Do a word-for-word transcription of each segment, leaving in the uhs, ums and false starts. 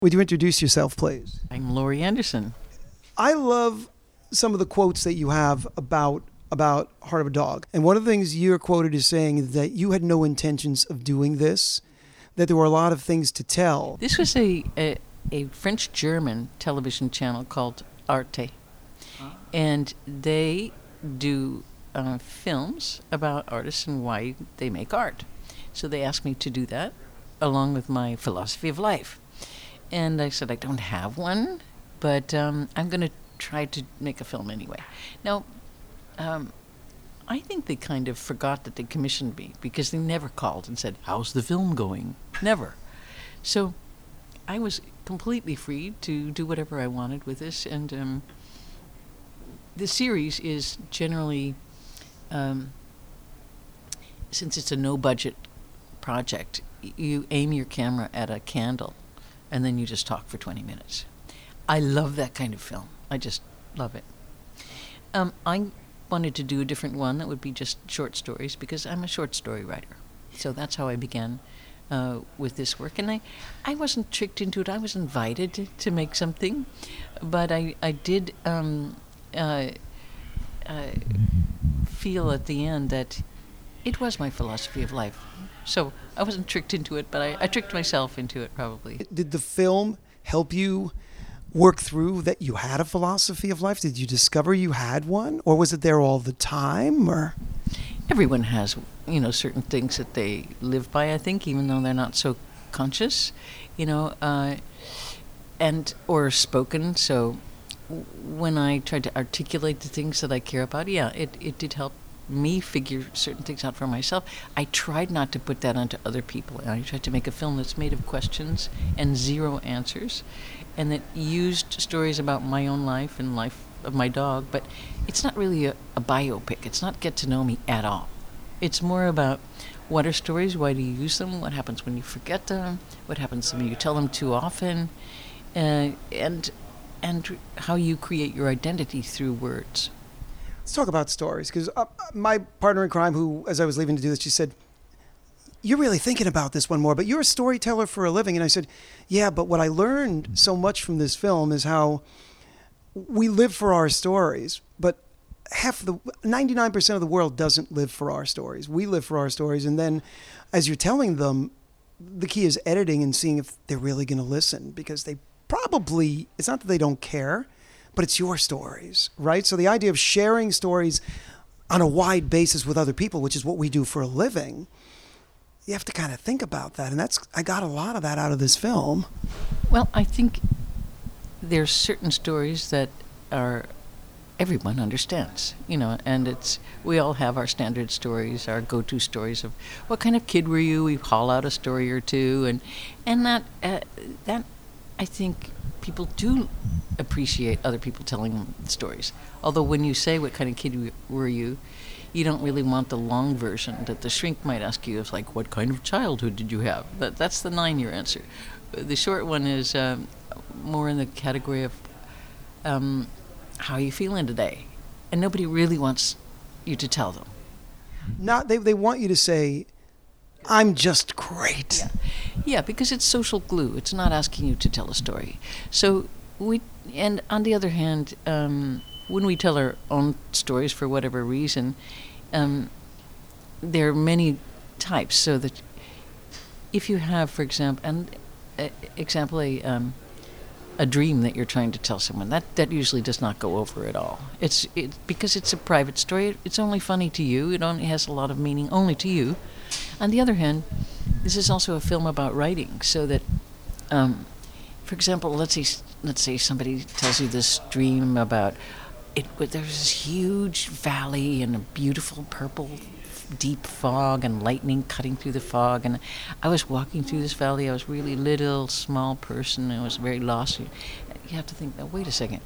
Would you introduce yourself, please? I'm Laurie Anderson. I love some of the quotes that you have about about Heart of a Dog. And one of the things you're quoted as saying is that you had no intentions of doing this, that there were a lot of things to tell. This was a, a, a French-German television channel called Arte. And they do uh, films about artists and why they make art. So they asked me to do that, along with my philosophy of life. And I said, I don't have one, but um, I'm going to try to make a film anyway. Now, um, I think they kind of forgot that they commissioned me because they never called and said, how's the film going? Never. So I was completely free to do whatever I wanted with this. And um, the series is generally, um, since it's a no-budget project, you aim your camera at a candle and then you just talk for twenty minutes. I love that kind of film. I just love it. Um, I wanted to do a different one that would be just short stories because I'm a short story writer. So that's how I began uh, with this work. And I, I wasn't tricked into it. I was invited to, to make something. But I, I did um, uh, uh, feel at the end that it was my philosophy of life. So I wasn't tricked into it, but I, I tricked myself into it probably. Did the film help you work through that you had a philosophy of life? Did you discover you had one? Or was it there all the time? Or everyone has, you know, certain things that they live by, I think, even though they're not so conscious, you know, uh, and or spoken. So when I tried to articulate the things that I care about, yeah, it, it did help me figure certain things out for myself. I tried not to put that onto other people. I tried to make a film that's made of questions and zero answers, and that used stories about my own life and life of my dog, but it's not really a, a biopic. It's not Get to Know Me at all. It's more about what are stories, why do you use them, what happens when you forget them, what happens when you tell them too often, uh, and and how you create your identity through words. Let's talk about stories, because uh, my partner in crime, who, as I was leaving to do this, she said, you're really thinking about this one more, but you're a storyteller for a living. And I said, yeah, but what I learned so much from this film is how we live for our stories, but half the ninety-nine percent of the world doesn't live for our stories. We live for our stories. And then as you're telling them, the key is editing and seeing if they're really going to listen, because they probably, it's not that they don't care, but it's your stories, right? So the idea of sharing stories on a wide basis with other people, which is what we do for a living, you have to kind of think about that. And that's, I got a lot of that out of this film. Well, I think there's certain stories that are, everyone understands, you know, and it's, we all have our standard stories, our go-to stories of what kind of kid were you? We call out a story or two, and, and that, uh, that, I think people do appreciate other people telling them stories. Although when you say what kind of kid were you, you don't really want the long version that the shrink might ask you of, like, what kind of childhood did you have? But that's the nine-year answer. The short one is um, more in the category of um, how are you feeling today? And nobody really wants you to tell them. Not they, they want you to say, I'm just great. Yeah. yeah, because it's social glue. It's not asking you to tell a story. So we, and on the other hand, um, when we tell our own stories for whatever reason, um, there are many types. So that if you have, for example, and uh, example a um, a dream that you're trying to tell someone, that that usually does not go over at all. It's it because it's a private story. It's only funny to you. It only has a lot of meaning only to you. On the other hand, this is also a film about writing, so that, um, for example, let's say let's say somebody tells you this dream about it. There's this huge valley and a beautiful purple, deep fog and lightning cutting through the fog. And I was walking through this valley. I was a really little, small person. I was very lost. You have to think, now, wait a second.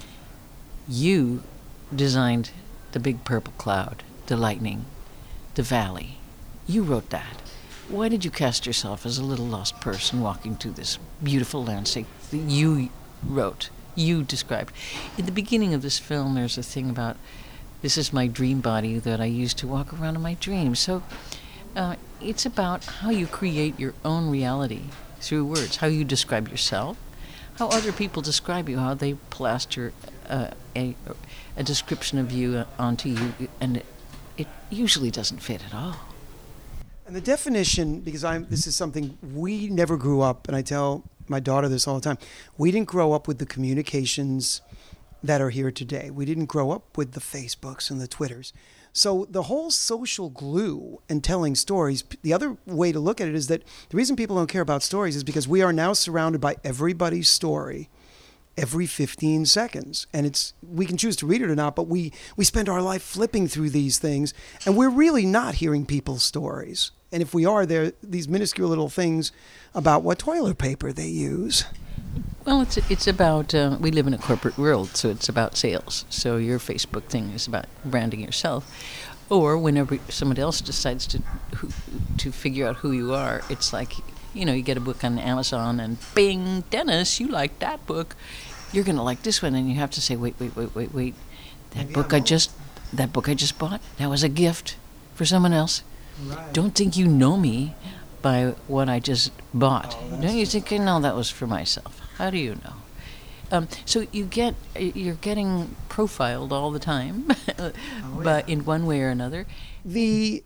You designed the big purple cloud, the lightning, the valley. You wrote that. Why did you cast yourself as a little lost person walking through this beautiful landscape that you wrote, you described? In the beginning of this film, there's a thing about, this is my dream body that I use to walk around in my dreams. So uh, it's about how you create your own reality through words, how you describe yourself, how other people describe you, how they plaster uh, a a description of you uh, onto you, and it, it usually doesn't fit at all. And the definition, because I'm, this is something we never grew up, and I tell my daughter this all the time, we didn't grow up with the communications that are here today. We didn't grow up with the Facebooks and the Twitters. So the whole social glue and telling stories, the other way to look at it is that the reason people don't care about stories is because we are now surrounded by everybody's story every fifteen seconds. And it's, we can choose to read it or not, but we, we spend our life flipping through these things, and we're really not hearing people's stories. And if we are, they're these minuscule little things about what toilet paper they use. Well, it's it's about, uh, we live in a corporate world, so it's about sales. So your Facebook thing is about branding yourself. Or whenever somebody else decides to who, to figure out who you are, it's like, you know, you get a book on Amazon and bing, Dennis, you like that book. You're going to like this one, and you have to say, wait, wait, wait, wait, wait. That Maybe book I'm I just that book I just bought, that was a gift for someone else. Right. Don't think you know me by what I just bought. Oh, that's Don't you true. think, no, that was for myself? How do you know? Um, so you get, you're getting profiled all the time, Oh, but yeah. in one way or another. The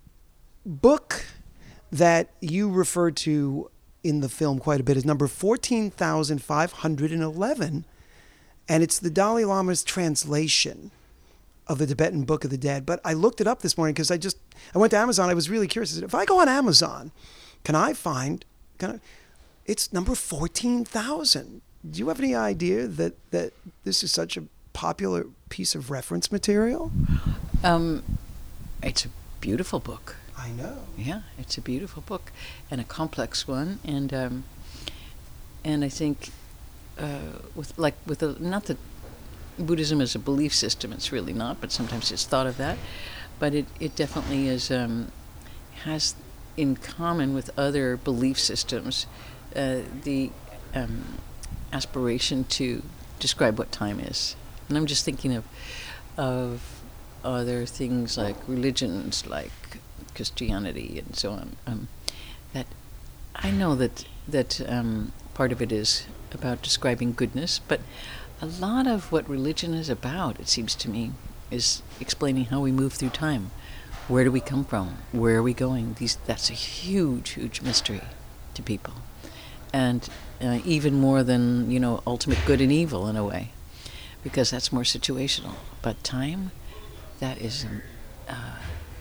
book that you referred to in the film quite a bit is number fourteen thousand five hundred eleven, and it's the Dalai Lama's translation of the Tibetan Book of the Dead. But I looked it up this morning because I just, I went to Amazon. I was really curious. I said, if I go on Amazon, can I find, can I, it's number fourteen thousand. Do you have any idea that, that this is such a popular piece of reference material? Um, it's a beautiful book. I know. Yeah, it's a beautiful book and a complex one, and um, and I think uh, with like with a, not that Buddhism is a belief system, it's really not, but sometimes it's thought of that, but it it definitely is um, has in common with other belief systems uh, the um, aspiration to describe what time is, and I'm just thinking of of other things like religions like Christianity and so on. Um, that I know that that um, part of it is about describing goodness, but a lot of what religion is about, it seems to me, is explaining how we move through time. Where do we come from? Where are we going? These that's a huge, huge mystery to people, and uh, even more than you know, ultimate good and evil in a way, because that's more situational. But time, that is. Um, uh,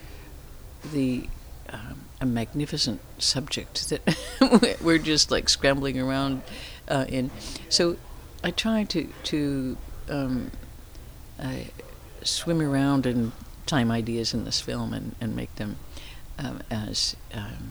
the um, a magnificent subject that we're just like scrambling around uh, in. So I try to to um, uh, swim around in time ideas in this film and, and make them um, as um,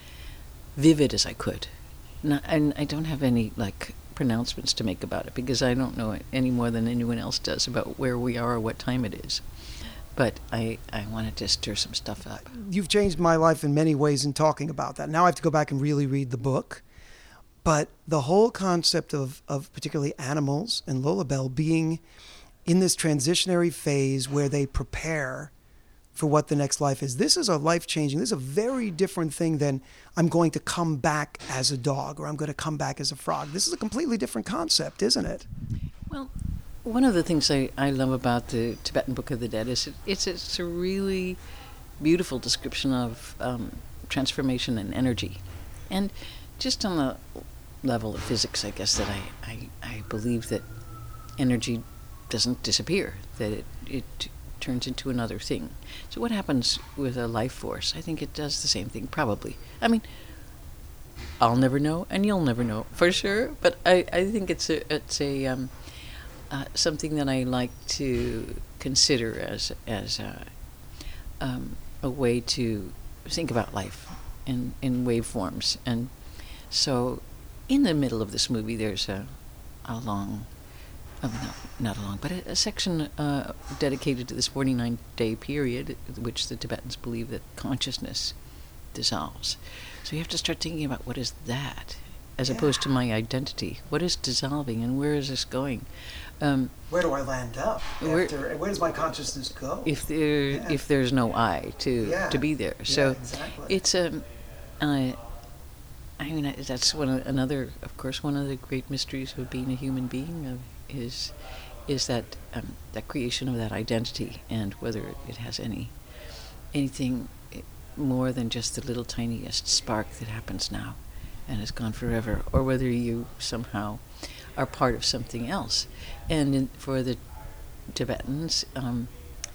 vivid as I could. Not, and I don't have any like pronouncements to make about it because I don't know it any more than anyone else does about where we are or what time it is. But I, I wanted to stir some stuff up. You've changed my life in many ways in talking about that. Now I have to go back and really read the book. But the whole concept of, of particularly animals and Lullabelle being in this transitionary phase where they prepare for what the next life is. This is a life-changing, this is a very different thing than I'm going to come back as a dog or I'm going to come back as a frog. This is a completely different concept, isn't it? Well, one of the things I, I love about the Tibetan Book of the Dead is it, it's, it's a really beautiful description of um, transformation and energy. And just on the level of physics, I guess, that I, I, I believe that energy doesn't disappear, that it, it turns into another thing. So what happens with a life force? I think it does the same thing, probably. I mean, I'll never know, and you'll never know for sure, but I, I think it's a, it's a um, uh, something that I like to consider as, as a, um, a way to think about life in, in waveforms. And so in the middle of this movie, there's a, a long, uh, no, not a long, but a, a section uh, dedicated to this forty-nine day period, which the Tibetans believe that consciousness dissolves. So you have to start thinking about what is that, as Yeah. opposed to my identity. What is dissolving, and where is this going? Um, Where do I land up? Where- After, where does my consciousness go? if there, Yeah. if there's no I to Yeah. to be there, Yeah, so exactly. it's um, uh, I mean, I- that's one of, another, of course, one of the great mysteries of being a human being of, is is that um, that creation of that identity, and whether it has any anything eh, more than just the little tiniest spark that happens now and is gone forever, or whether you somehow are part of something else. And in, for the Tibetans, um,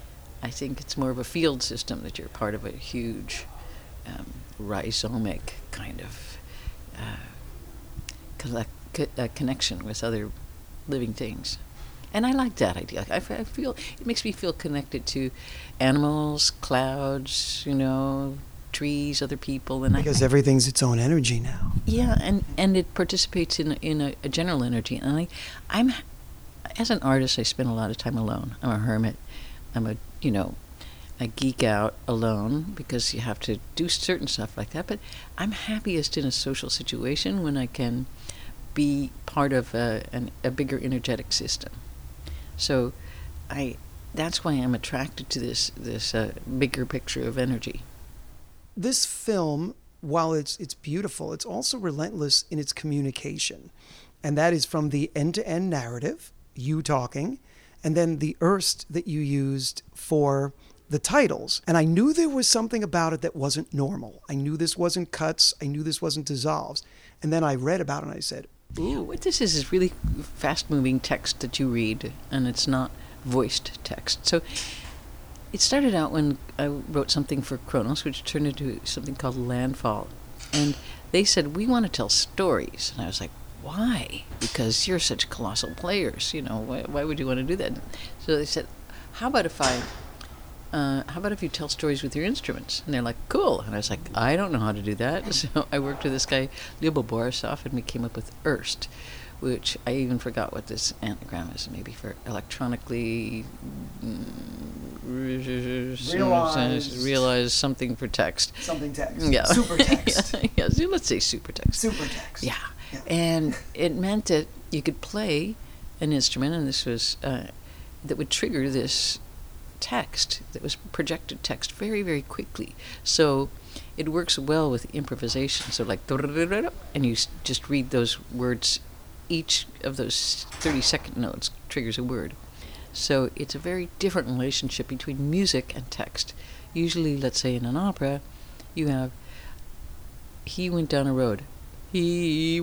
I think it's more of a field system, that you're part of a huge um, rhizomic kind of uh, collect, co- uh, connection with other living things. And I like that idea. I, I feel it makes me feel connected to animals, clouds, you know, trees, other people, and Because I, everything's its own energy now. yeah, and, and it participates in in a, a general energy. And I, I'm, as an artist, I spend a lot of time alone. I'm a hermit. I'm a, you know, I geek out alone because you have to do certain stuff like that. But I'm happiest in a social situation when I can be part of a, an, a bigger energetic system. So, I that's why I'm attracted to this this uh, bigger picture of energy. This film, while it's it's beautiful, it's also relentless in its communication. And that is from the end-to-end narrative, you talking, and then the Erst that you used for the titles. And I knew there was something about it that wasn't normal. I knew this wasn't cuts. I knew this wasn't dissolves. And then I read about it and I said, ooh. What this is is really fast-moving text that you read, and it's not voiced text. So it started out when I wrote something for Kronos, which turned into something called Landfall. And they said, we want to tell stories. And I was like, why? Because you're such colossal players, you know, why, why would you want to do that? So they said, how about if I, uh, how about if you tell stories with your instruments? And they're like, cool. And I was like, I don't know how to do that. So I worked with this guy, Lyubov Borisov, and we came up with Erst, which I even forgot what this anagram is, maybe for electronically Realized. realize something for text. Something text. Yeah. Super text. yeah, yeah, so let's say super text. Super text. Yeah. yeah. And it meant that you could play an instrument, and this was, uh, that would trigger this text, that was projected text very, very quickly. So it works well with improvisation. So like, and you just read those words. Each of those thirty-second notes triggers a word. So it's a very different relationship between music and text. Usually, let's say in an opera, you have, he went down a road. He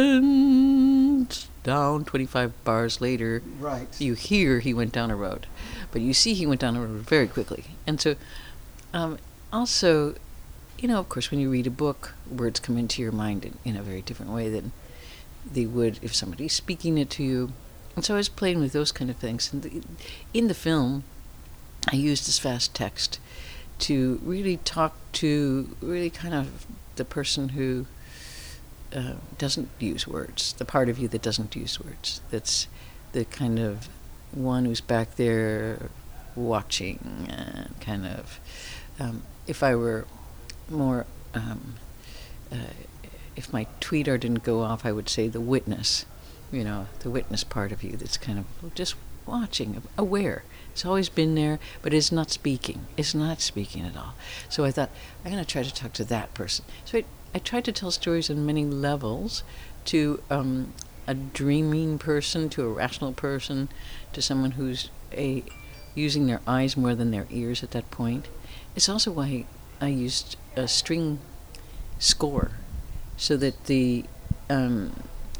went down, twenty-five bars later. Right. You hear he went down a road. But you see he went down a road very quickly. And so, um, also, you know, of course, when you read a book, words come into your mind in, in a very different way than they would if somebody's speaking it to you. And so I was playing with those kind of things. And the, in the film, I used this fast text to really talk to really kind of the person who uh, doesn't use words, the part of you that doesn't use words. That's the kind of one who's back there watching and kind of, um, if I were more, um, uh, if my tweeter didn't go off, I would say the witness, you know, the witness part of you that's kind of just watching, aware. It's always been there, but it's not speaking. It's not speaking at all. So I thought, I'm going to try to talk to that person. So I, I tried to tell stories on many levels, to um, a dreaming person, to a rational person, to someone who's a using their eyes more than their ears at that point. It's also why I used a string score, so that the, um,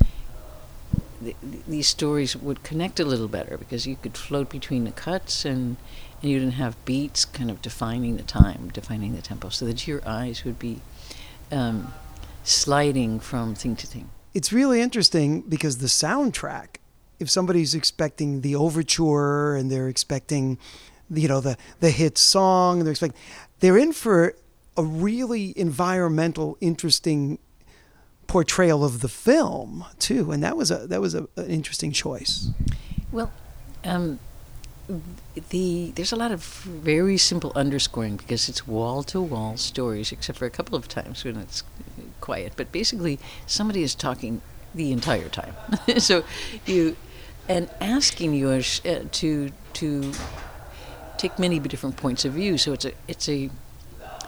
the these stories would connect a little better, because you could float between the cuts, and, and you didn't have beats kind of defining the time, defining the tempo, so that your eyes would be um, sliding from thing to thing. It's really interesting because the soundtrack, if somebody's expecting the overture and they're expecting, you know, the, the hit song, and they're expecting, they're in for a really environmental, interesting portrayal of the film too, and that was a that was a, an interesting choice. Well, um, the there's a lot of very simple underscoring, because it's wall-to-wall stories, except for a couple of times when it's quiet. But basically, somebody is talking the entire time. So you and asking you uh, to to take many different points of view. So it's a it's a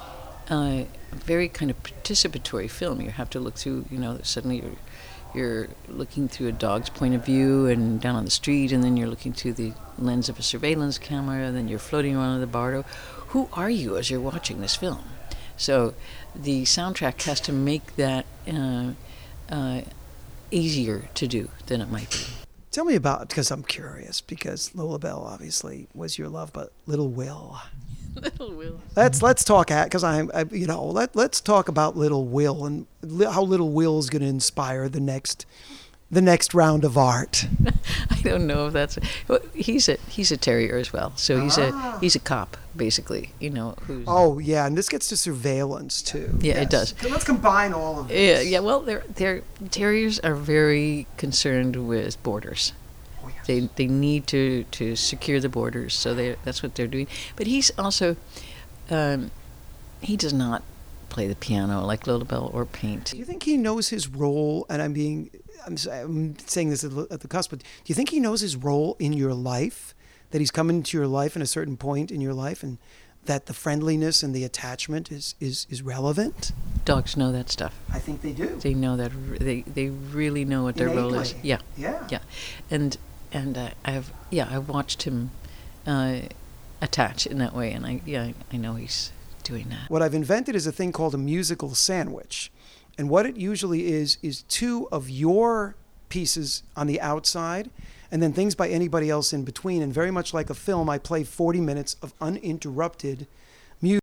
uh, very kind of participatory film. You have to look through, you know, suddenly you're, you're looking through a dog's point of view and down on the street, and then you're looking through the lens of a surveillance camera, and then you're floating around in the bardo. Who are you as you're watching this film? So the soundtrack has to make that uh, uh, easier to do than it might be. Tell me about, because I'm curious, because Lullabelle obviously was your love, but Little Will. Little Will. Let's let's talk at because I'm I, you know let let's talk about Little Will and li- how Little Will is going to inspire the next the next round of art. I don't know if that's well, he's a he's a terrier as well, so he's Ah. a he's a cop basically, you know. Who's Oh yeah, and this gets to surveillance too. Yeah, it does. So let's combine all of yeah this. yeah. Well, they're they're terriers are very concerned with borders. Oh, yes. They they need to, to secure the borders, so they that's what they're doing. But he's also um, he does not play the piano like Lullabelle or paint. Do you think he knows his role? And I'm being I'm, s- I'm saying this at the at the cusp, but do you think he knows his role in your life? That he's come into your life in a certain point in your life, and that the friendliness and the attachment is is, is relevant? Dogs know that stuff. I think they do. They know that r- they they really know what their role is. Innately. Yeah. Yeah. Yeah, and and uh, I've yeah I've watched him uh, attach in that way, and I yeah I know he's doing that. What I've invented is a thing called a musical sandwich. And what it usually is, is two of your pieces on the outside, and then things by anybody else in between. And very much like a film, I play forty minutes of uninterrupted